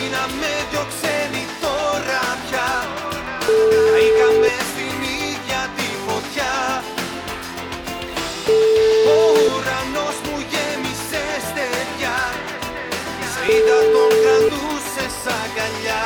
γίναμε δυο ξένοι τώρα πια. Καήκαμε στην ίδια τη φωτιά. Ο ουρανός μου γέμισε στεριά. Σε είδα τον κρατούσες αγκαλιά.